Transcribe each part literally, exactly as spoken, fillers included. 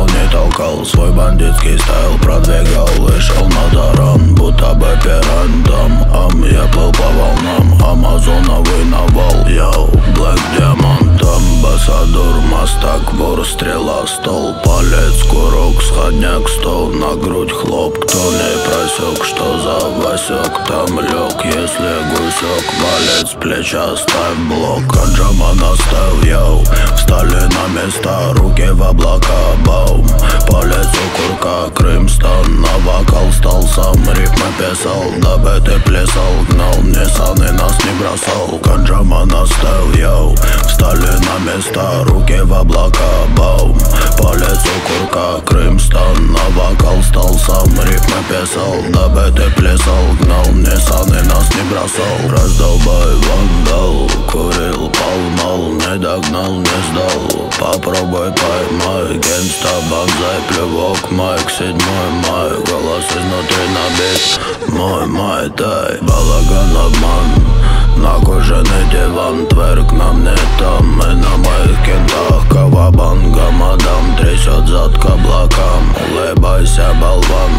стол не толкал, свой бандитский стайл продвигал. И шел на таран, будто бы пирантом. Ам, я плыл по волнам, амазоновый навал. Йоу, Блэк диамантом, басадур, мастак, вор, стрела, стол. Палец, курок, сходняк, стол, на грудь хлоп. Кто не просек, что за Васек там лег? Если гусек, палец, плеча, ставь блок. Аджама наставь, йоу, встали на места, руки в облака, баум. Палец у курка, Крымстон, на вокал стал сам. Рифмы писал, дабы ты плясал, гнал Ниссан и нас не бросал. Канджама наставь, йоу, встали на места, руки в облака, баум. Палец у курка, Крымстон, на вокал стал сам. Рифмы писал, дабы ты плясал, гнал Ниссан и нас не бросал. Раздолбай вандал, курил, поймал, не догнал, не сдал. Попробуй поймай, генста, банзай, плевок, майк, седьмой май. Голос изнутри набит, мой май, тай. Балаган, обман, на кожаный диван. Тверк нам не там, мы на моих кентах. Кавабанга, мадам, трясет зад к облакам. Улыбайся, болван,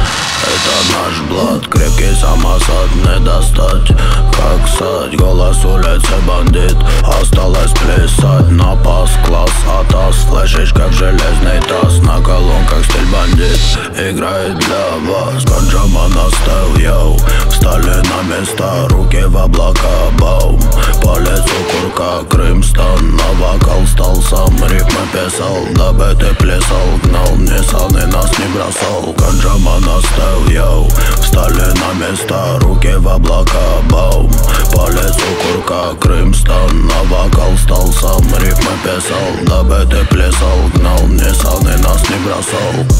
это наш блат. Крепкий самосад не достать, как сать. Голос улицы бандит, осталось плясать. На пас, класс, атас, флешечка в железный таз. На колонках стиль бандит, играет для вас. Канджама наставь, йоу, встали на места, руки в облака, баум. Палец у курка, Крымстон, на вокал стал сам. Рифмы писал, дабы ты плясал, гнал Ниссан и нас не бросал. Канджама наставь, йоу, встали на места, руки в облака, баум. Палец у курка, Крымстон, на вокал стал сам. Рифмы писал, дабы ты плясал, гнал Ниссан и нас не бросал.